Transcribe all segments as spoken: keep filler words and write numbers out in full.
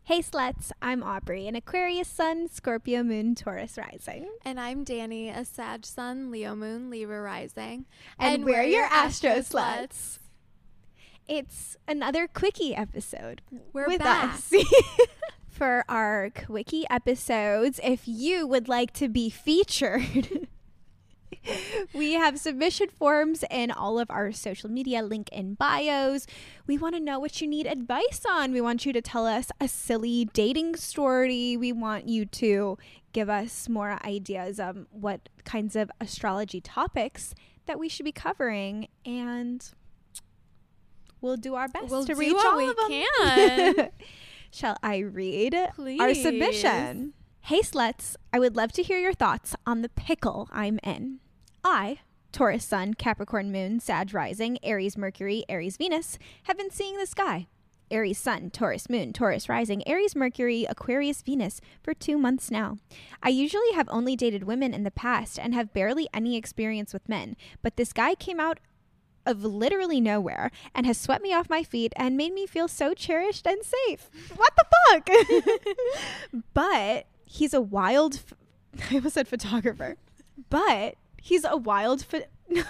Hey sluts, I'm Aubrey, an Aquarius sun, Scorpio moon, Taurus rising. And I'm Danny, a Sag sun, Leo moon, Libra rising. And, and we're, we're your Astro, Astro sluts. sluts. It's another quickie episode we're with back. us. For our quickie episodes, if you would like to be featured, we have submission forms in all of our social media, link in bios. We want to know what you need advice on. We want you to tell us a silly dating story. We want you to give us more ideas of what kinds of astrology topics that we should be covering, and we'll do our best we'll to do reach what all we of them. Can. Shall I read Please. our submission? Hey sluts, I would love to hear your thoughts on the pickle I'm in. I, Taurus sun, Capricorn moon, Sag rising, Aries Mercury, Aries Venus, have been seeing the sky. Aries sun, Taurus moon, Taurus rising, Aries Mercury, Aquarius Venus for two months now. I usually have only dated women in the past and have barely any experience with men, but this guy came out of literally nowhere and has swept me off my feet and made me feel so cherished and safe. What the fuck? But he's a wild, f- I almost said photographer, but he's a wild, pho-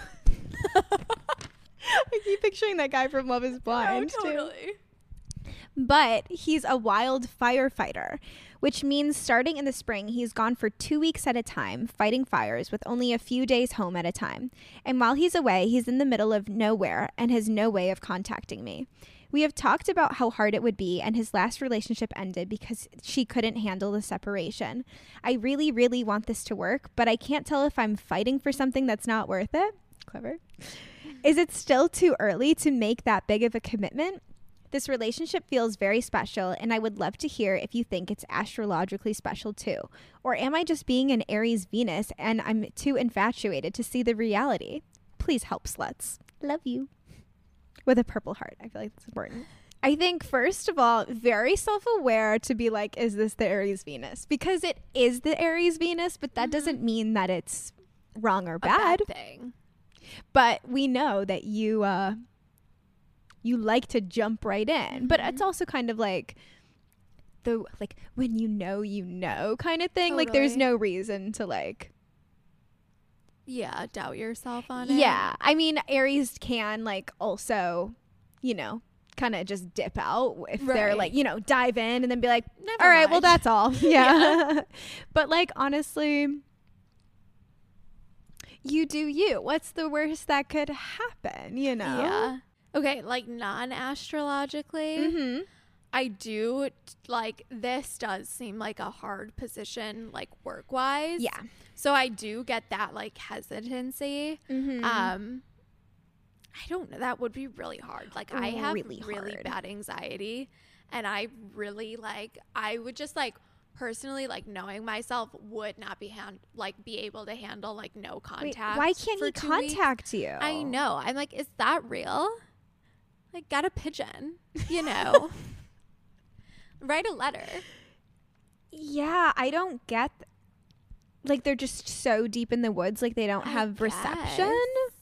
I keep picturing that guy from Love is Blind. Oh, totally. Too. But he's a wild firefighter, which means starting in the spring, he's gone for two weeks at a time, fighting fires with only a few days home at a time. And while he's away, he's in the middle of nowhere and has no way of contacting me. We have talked about how hard it would be, and his last relationship ended because she couldn't handle the separation. I really, really want this to work, but I can't tell if I'm fighting for something that's not worth it. Clever. Is it still too early to make that big of a commitment? This relationship feels very special, and I would love to hear if you think it's astrologically special too. Or am I just being an Aries Venus and I'm too infatuated to see the reality? Please help, sluts. Love you. With a purple heart. I feel like that's important. I think, first of all, very self-aware to be like, is this the Aries Venus? Because it is the Aries Venus, but that mm-hmm. doesn't mean that it's wrong or bad. A bad thing. But we know that you... uh you like to jump right in, mm-hmm. but it's also kind of like the like when you know you know kind of thing. Totally. Like there's no reason to like yeah doubt yourself on it. Yeah, I mean Aries can like also, you know, kind of just dip out if right. they're like, you know, dive in and then be like, never all right, mind. well that's all. Yeah, yeah. But like honestly, you do you. What's the worst that could happen? You know. Yeah. Okay, like non-astrologically, mm-hmm. I do, like, this does seem like a hard position, like, work-wise. Yeah. So I do get that, like, hesitancy. Mm-hmm. Um, I don't know. That would be really hard. Like, I have really, really bad anxiety, and I really, like, I would just, like, personally, like, knowing myself would not be hand like be able to handle, like, no contact. Wait, why can't he contact weeks. you? I know. I'm like, is that real? Like, got a pigeon, you know. Write a letter. Yeah, I don't get... Th- like, they're just so deep in the woods, like, they don't I have guess. reception?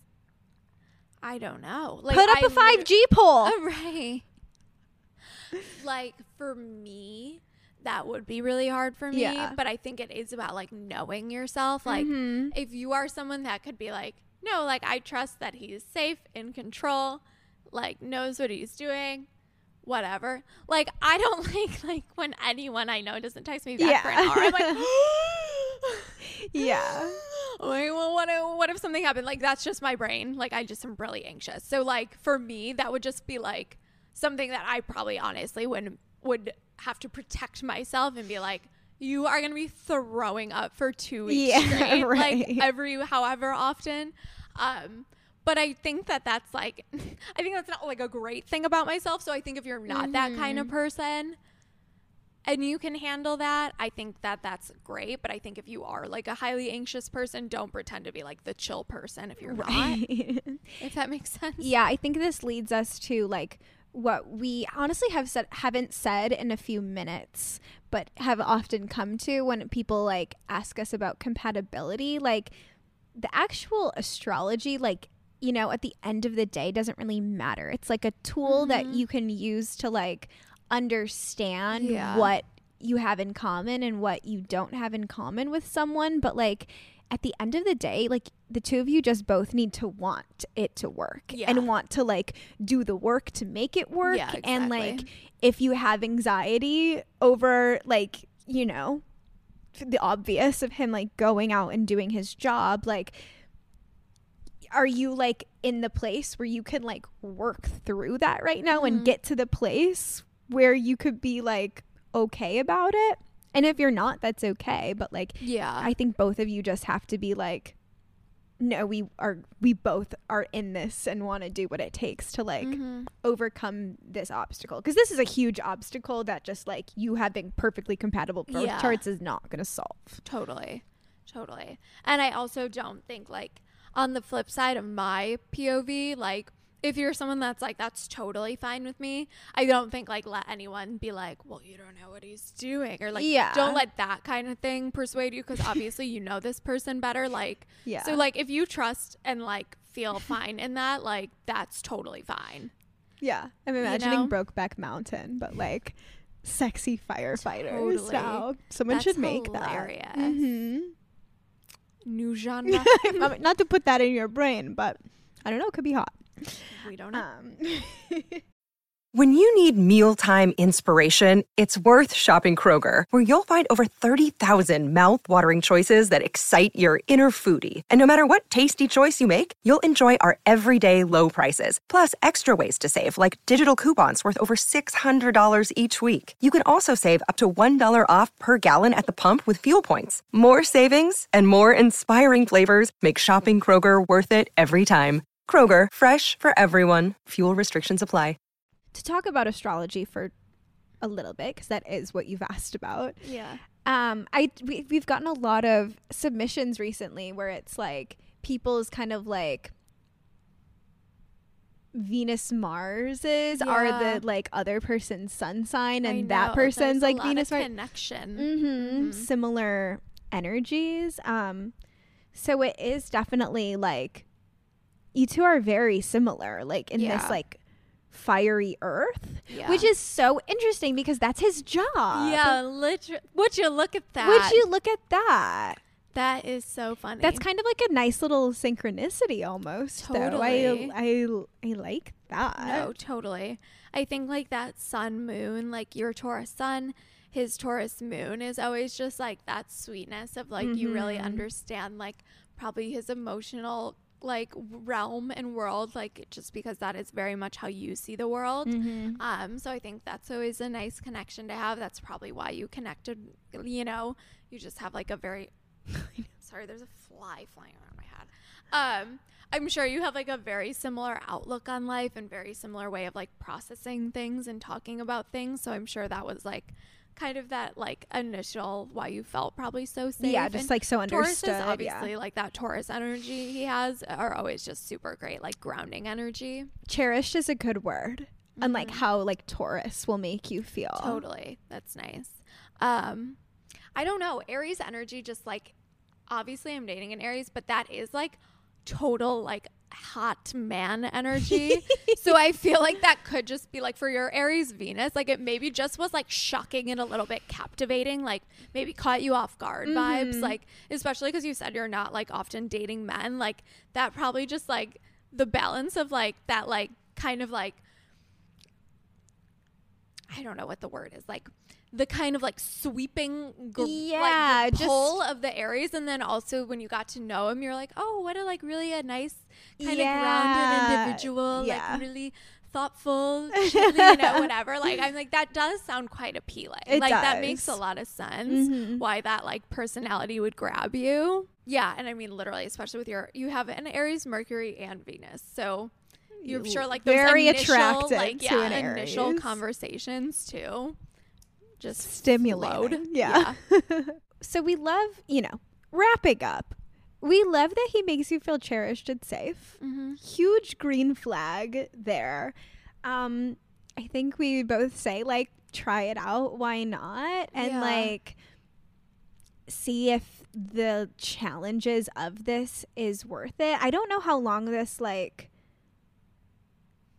I don't know. Like, Put up I a five G pole! Oh, right. Like, for me, that would be really hard for me. Yeah. But I think it is about, like, knowing yourself. Like, mm-hmm. if you are someone that could be like, no, like, I trust that he's safe, in control, like, knows what he's doing, whatever. Like, I don't like, like, when anyone I know doesn't text me back yeah. for an hour. I'm like, yeah. Like, well, what if, what if something happened? Like, that's just my brain. Like, I just am really anxious. So, like, for me, that would just be, like, something that I probably honestly would, would have to protect myself and be like, you are going to be throwing up for two weeks yeah, straight. Right. Like, every, however often. Um, But I think that that's like, I think that's not like a great thing about myself. So I think if you're not mm-hmm. that kind of person and you can handle that, I think that that's great. But I think if you are like a highly anxious person, don't pretend to be like the chill person if you're right. not. If that makes sense. Yeah, I think this leads us to like what we honestly have said, haven't said in a few minutes, but have often come to when people like ask us about compatibility, like the actual astrology, like, you know, at the end of the day doesn't really matter. It's like a tool mm-hmm. that you can use to like understand Yeah. what you have in common and what you don't have in common with someone. But like at the end of the day, like the two of you just both need to want it to work Yeah. and want to like do the work to make it work. Yeah, And like exactly. if you have anxiety over like, you know, the obvious of him like going out and doing his job, like are you like in the place where you can like work through that right now Mhm. and get to the place where you could be like okay about it? And if you're not, that's okay. But like Yeah. I think both of you just have to be like, no, we are we both are in this and want to do what it takes to like Mhm. overcome this obstacle, because this is a huge obstacle that just like you having perfectly compatible birth Yeah. charts is not going to solve. Totally. Totally. And I also don't think like on the flip side of my P O V, like if you're someone that's like, that's totally fine with me, I don't think like let anyone be like, well, you don't know what he's doing, or like, Yeah. don't let that kind of thing persuade you, because obviously you know this person better. Like, Yeah. so like if you trust and like feel fine in that, like that's totally fine. Yeah, I'm You imagining know? Brokeback Mountain, but like sexy firefighters. Totally. Now someone That's should make hilarious. that. Mhm. New genre. I mean, not to put that in your brain, but I don't know. It could be hot. We don't know. Um, When you need mealtime inspiration, it's worth shopping Kroger, where you'll find over thirty thousand mouthwatering choices that excite your inner foodie. And no matter what tasty choice you make, you'll enjoy our everyday low prices, plus extra ways to save, like digital coupons worth over six hundred dollars each week. You can also save up to one dollar off per gallon at the pump with fuel points. More savings and more inspiring flavors make shopping Kroger worth it every time. Kroger, fresh for everyone. Fuel restrictions apply. to talk about astrology for a little bit, because that is what you've asked about. Yeah. Um, I we, we've gotten a lot of submissions recently where it's like people's kind of like Venus Marses are Yeah. the like other person's sun sign, I and that know, person's there's a like lot Venus of Mars. connection. Mm-hmm. Mhm. Similar energies. Um, so it is definitely like you two are very similar, like in Yeah. this like fiery earth, Yeah. which is so interesting because that's his job. Yeah, literally. Would you look at that? Would you look at that? That is so funny. That's kind of like a nice little synchronicity almost. Though. I, Totally. I I like that. No, totally. I think like that sun moon, like your Taurus sun, his Taurus moon is always just like that sweetness of like you really Mhm. understand like probably his emotional like realm and world, like just because that is very much how you see the world. Mhm. Um, so I think that's always a nice connection to have. That's probably why you connected, you know, you just have like a very, sorry, there's a fly flying around my head. Um, I'm sure you have like a very similar outlook on life and very similar way of like processing things and talking about things. So I'm sure that was like kind of that like initial why you felt probably so safe. Yeah, just And like so Taurus understood. is obviously yeah. like that Taurus energy he has are always just super great, like grounding energy. Cherished is a good word. Unlike Mhm. how like Taurus will make you feel. Totally. That's nice. Um, I don't know. Aries energy, just like, obviously I'm dating an Aries, but that is like total like hot man energy. So I feel like that could just be like for your Aries Venus, like it maybe just was like shocking and a little bit captivating, like maybe caught you off guard vibes, Mhm. like especially because you said you're not like often dating men, like that probably just like the balance of like that like kind of like I don't know what the word is, like the kind of like sweeping gr- Yeah, like, just- pull of the Aries, and then also when you got to know him, you're like, oh, what a like really a nice kind Yeah. of grounded individual, Yeah. like really thoughtful, chill, you know, whatever. Like I'm like that does sound quite appealing. It like that makes a does. lot of sense. Mhm. Why that like personality would grab you. Yeah, and I mean literally, especially with your you have an Aries, Mercury, and Venus, so. You're sure like those Very initial, attracted like, to yeah, an initial Aries. conversations too. Just Stimulating. flowed. Yeah. So we love, you know, wrapping up. We love that he makes you feel cherished and safe. Mm-hmm. Huge green flag there. Um, I think we both say like try it out. Why not? And Yeah. like see if the challenges of this is worth it. I don't know how long this like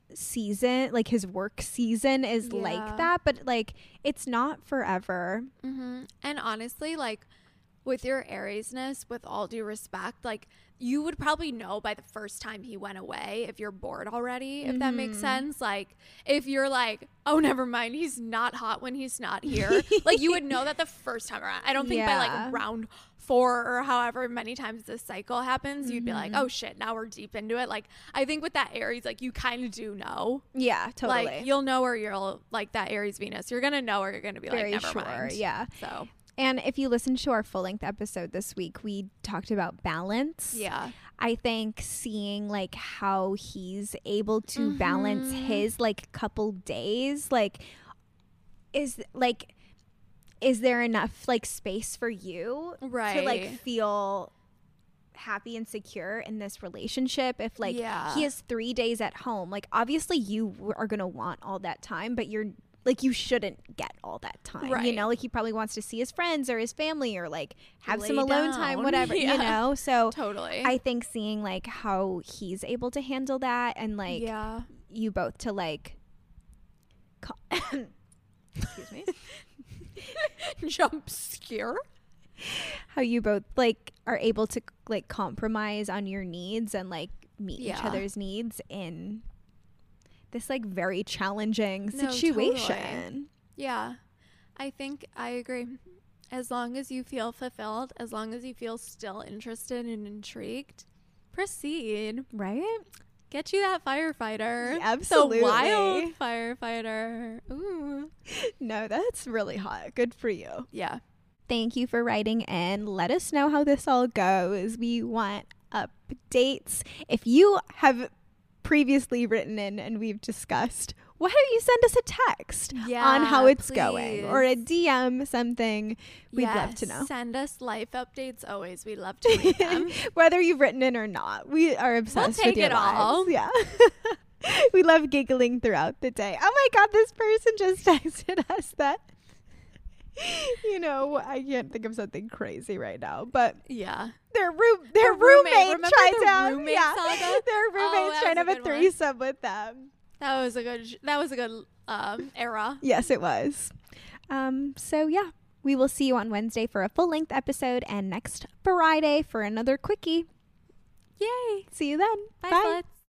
season, like his work season is Yeah. like that, but like it's not forever. Mm-hmm. And honestly, like with your Ariesness, with all due respect, like you would probably know by the first time he went away if you're bored already, if that makes sense. Like if you're like, oh, never mind, he's not hot when he's not here. Like you would know that the first time around. I don't think by Yeah. like round four or however many times this cycle happens, you'd be like, oh shit, now we're deep into it. Like I think with that Aries, like you kind of do know. Yeah, totally. Like you'll know where you're like that Aries Venus. You're gonna know where you're gonna be Very like, never sure. mind. Yeah. So And if you listen to our full length episode this week, we talked about balance. yeah. I think seeing like how he's able to balance his like couple days, like is like is there enough like space for you to like Right. feel happy and secure in this relationship? If like Yeah. he has three days at home, like obviously you w- are gonna want all that time, but you're like you shouldn't get all that time, you Right. know, like he probably wants to see his friends or his family or like have some Lay alone time, down. whatever, Yeah. you know. So Totally. I think seeing like how he's able to handle that and like yeah. you both to like co- excuse me Jump scare. how you both like are able to like compromise on your needs and like meet each Yeah. other's needs in this like very challenging No, situation. totally. Yeah. I think I agree. As long as you feel fulfilled, as long as you feel still interested and intrigued, proceed. Right? Get you that firefighter. Absolutely. The wild firefighter. Ooh. No, that's really hot. Good for you. Yeah. Thank you for writing in. Let us know how this all goes. We want updates. If you have previously written in and we've discussed, why don't you send us a text on how Yeah, it's going or a please. D M, something. We'd love to Yes, know. Send us life updates always. We love to read them. Whether you've written in or not. We are obsessed take with your it all. lives. Yeah. We love giggling throughout the day. Oh my God, this person just texted us that. You know, I can't think of something crazy right now, but Yeah. their room, their Her roommate. roommate, Remember tried the to, roommate yeah, saga? their Oh, roommates that trying to was a have a good one. threesome with them. That was a good that was a good um era. Yes, it was. Um, so yeah, we will see you on Wednesday for a full length episode, and next Friday for another quickie. Yay. See you then. Bye, Bye. sluts.